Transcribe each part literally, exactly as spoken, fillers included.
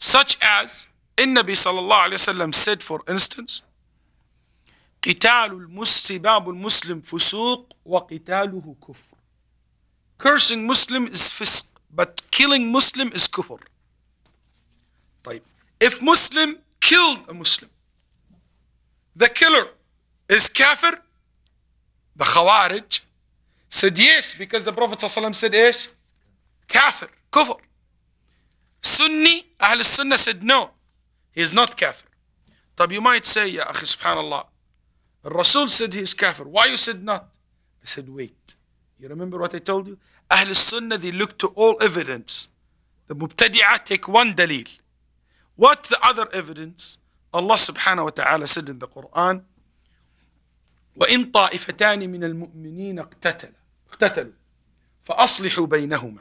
Such as, in Nabi sallallahu alayhi wa sallam said, for instance, قتال المسلم سباب المسلم فسوق وقتاله كفر. Cursing Muslim is fisq, but killing Muslim is kufr. طيب. If Muslim killed a Muslim, the killer is kafir? The Khawarij said yes, because the Prophet ﷺ said yes, kafir, kufr. Sunni, Ahl Sunnah said no, he is not kafir. طب you might say, Ya akhi, subhanallah, Rasul said he is kafir, why you said not? I said wait, you remember what I told you? Ahl Sunnah, they look to all evidence. The Mubtadi'ah take one dalil. What's the other evidence? Allah subhanahu wa ta'ala said in the Quran, وَإِن طَائِفَتَانِ مِنَ الْمُؤْمِنِينَ اقْتَتَلُوا اقْتَتَلُوا فَأَصْلِحُوا بَيْنَهُمَا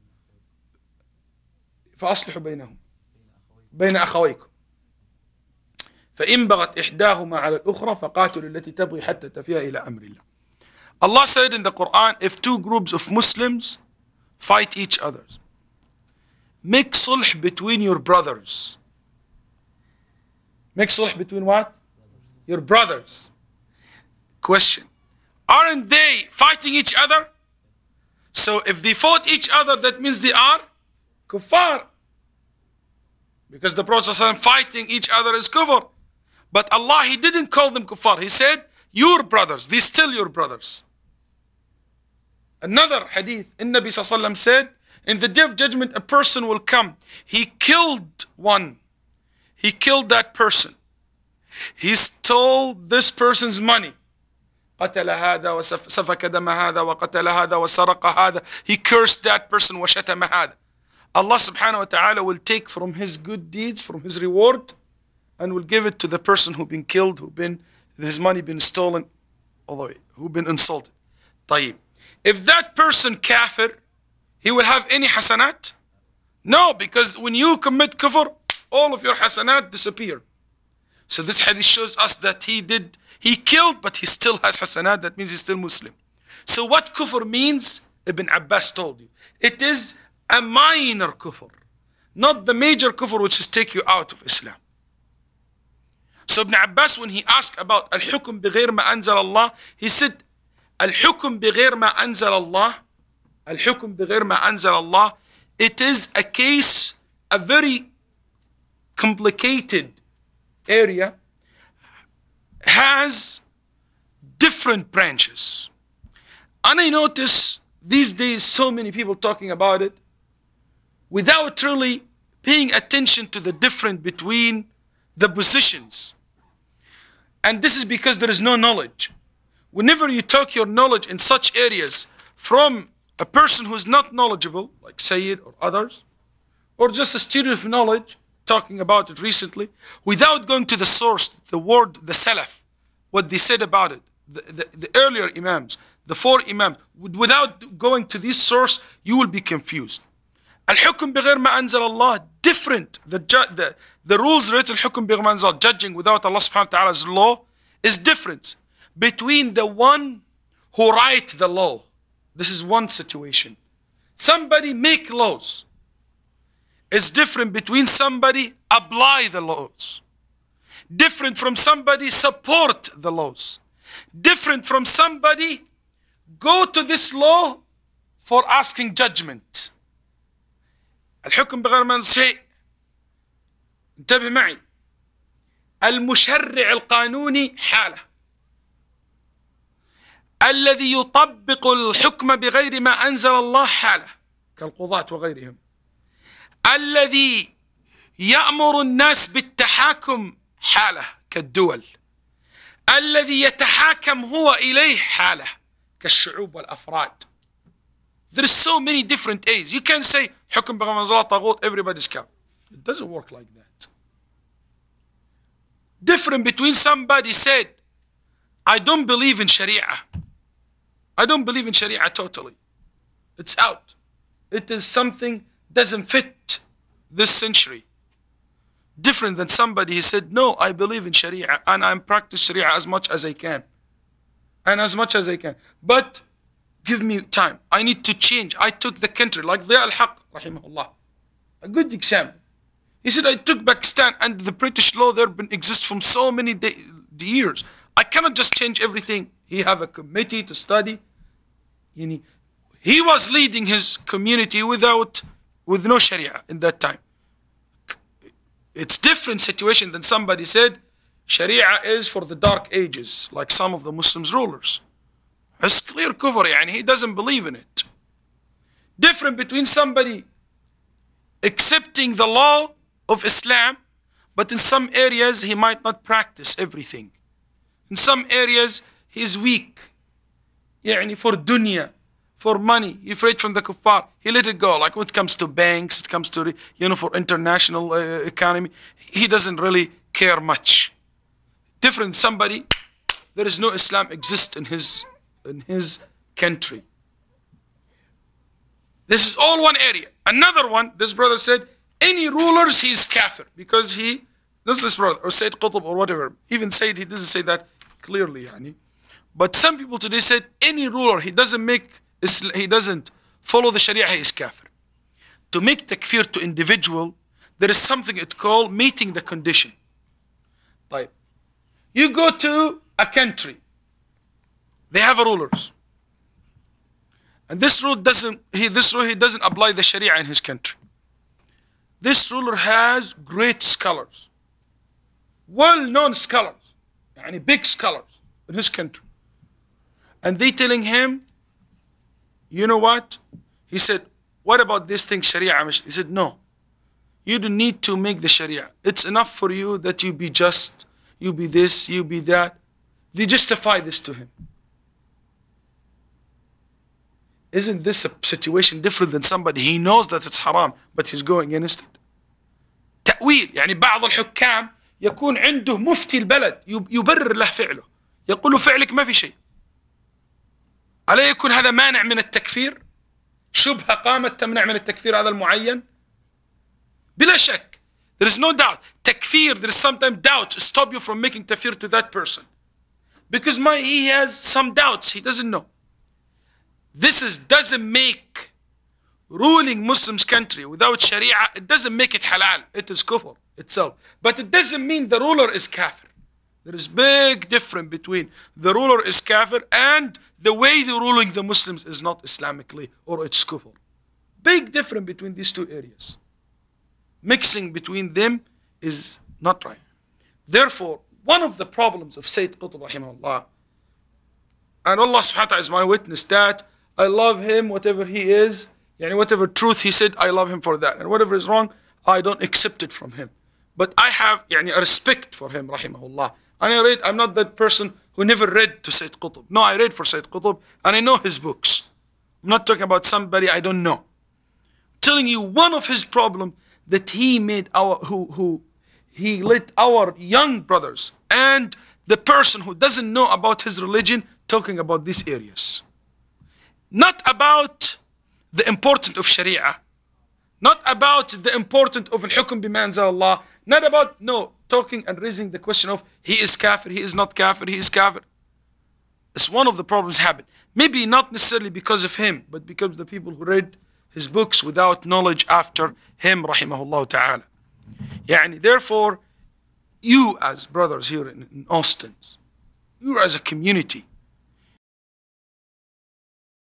فأصلحوا بينهم بين أخويكم فإن بغت إحداهما على الأخرى فقاتلوا التي تبغي حتى تفيء إلى أمر الله. Allah said in the Quran, if two groups of Muslims fight each other, make sulh between your brothers. Make sulh between what? Your brothers. Question, aren't they fighting each other? So if they fought each other, that means they are kuffar. Because the Prophet ﷺ fighting each other is kufr. But Allah, He didn't call them kuffar. He said, your brothers, they're still your brothers. Another hadith, in Nabi ﷺ said, in the day of judgment, a person will come. He killed one. He killed that person. He stole this person's money. قتل هذا وسفك دم هذا وقتل هذا وسرق هذا. He cursed that person وشتم هذا. Allah subhanahu wa ta'ala will take from his good deeds, from his reward, and will give it to the person who been killed, who been his money been stolen, all the way, who been insulted. طيب. If that person kafir, he will have any hasanat? No, because when you commit kufr, all of your hasanat disappear. So this hadith shows us that he did, he killed, but he still has hasanat. That means he's still Muslim. So what kufr means, Ibn Abbas told you, it is a minor kufr, not the major kufr which is take you out of Islam. So Ibn Abbas, when he asked about al-hukm bighayr ma anzal Allah, he said, al-hukm bighayr ma anzal Allah, al-hukm bighayr ma anzal Allah, it is a case, a very complicated area, has different branches. And I notice these days so many people talking about it without really paying attention to the difference between the positions. And this is because there is no knowledge. Whenever you talk your knowledge in such areas from a person who is not knowledgeable, like Sayyid or others, or just a student of knowledge talking about it recently, without going to the source, the word, the Salaf, what they said about it, the, the, the earlier Imams, the four Imams, without going to this source, you will be confused. Al-hukm bighayr ma anzal Allah, different. The, the, the rules related to al-hukm bighayr ma anzal, judging without Allah subhanahu wa ta'ala's law, is different between the one who write the law. This is one situation. Somebody make laws. It's different between somebody apply the laws. Different from somebody support the laws. Different from somebody go to this law for asking judgment. الحكم بغير ما أنزل شيء. انتبه معي. المشرع القانوني حالة. الذي يطبق الحكم بغير ما أنزل الله حالة كالقضاة وغيرهم. الذي يأمر الناس بالتحاكم حالة كالدول. الذي يتحاكم هو إليه حالة كالشعوب والأفراد. There is so many different A's. You can say حكم بغير ما أنزل الله طاغوت, everybody's cow. It doesn't work like that. Different between somebody said, I don't believe in Sharia. I don't believe in Sharia totally. It's out. It is something doesn't fit this century. Different than somebody who said, no, I believe in Sharia and I practice Sharia as much as I can. And as much as I can. But give me time. I need to change. I took the country like Dhiya al-Haq, rahimahullah. A good example. He said, I took Pakistan and the British law there been exists from so many day, years. I cannot just change everything. He have a committee to study. He was leading his community without, with no Sharia in that time. It's different situation than somebody said, Sharia is for the dark ages, like some of the Muslims rulers. It's clear kufr, and he doesn't believe in it. Different between somebody accepting the law of Islam, but in some areas he might not practice everything. In some areas he is weak. يعني for dunya, for money, he afraid from the kuffar. He let it go. Like when it comes to banks, it comes to, you know, for international uh, economy, he doesn't really care much. Different somebody, there is no Islam exist in his in his country. This is all one area. Another one, this brother said, any rulers, he is kafir. Because he, this this brother, or Sayyid Qutb or whatever, even said, he doesn't say that clearly. Yani. But some people today said, any ruler, he doesn't make, he doesn't follow the Sharia, he is kafir. To make takfir to individual, there is something it called meeting the condition. Like, you go to a country, they have rulers. And this rule doesn't, he, this rule, he doesn't apply the Sharia in his country. This ruler has great scholars, well-known scholars, yani big scholars in his country. And they telling him, you know what? He said, what about this thing, Sharia? He said, no, you don't need to make the Sharia. It's enough for you that you be just, you be this, you be that. They justify this to him. Isn't this a situation different than somebody, he knows that it's haram, but he's going against it? تأويل. يعني بعض الحكام يكون عنده مفتي البلد يبرر له فعله. يقول فعلك ما في شيء. ألا يكون هذا مانع من التكفير؟ شبهة قامت تمنع من التكفير هذا المعين؟ بلا شك. There is no doubt. تكفير, there is sometimes doubt to stop you from making takfir to that person. Because my, he has some doubts, he doesn't know. This is, doesn't make ruling Muslims country without Sharia, it doesn't make it halal. It is kufr itself. But it doesn't mean the ruler is kafir. There is big difference between the ruler is kafir and the way the ruling the Muslims is not Islamically or it's kufr. Big difference between these two areas. Mixing between them is not right. Therefore, one of the problems of Sayyid Qutb rahimahullah, and Allah subhanahu wa ta'ala is my witness that I love him, whatever he is, yani whatever truth he said, I love him for that. And whatever is wrong, I don't accept it from him. But I have yani, a respect for him, rahimahullah. And I read, I'm not that person who never read to Sayyid Qutb. No, I read for Sayyid Qutb, and I know his books. I'm not talking about somebody I don't know. I'm telling you one of his problems that he made our, who, who, he let our young brothers and the person who doesn't know about his religion talking about these areas. Not about the importance of Sharia, not about the importance of al-hukm bima anzal Allah, not about, no, talking and raising the question of he is kafir, he is not kafir, he is kafir. It's one of the problems happen. Maybe not necessarily because of him, but because of the people who read his books without knowledge after him, rahimahullah ta'ala. Yani, therefore, you as brothers here in, in Austin, you as a community,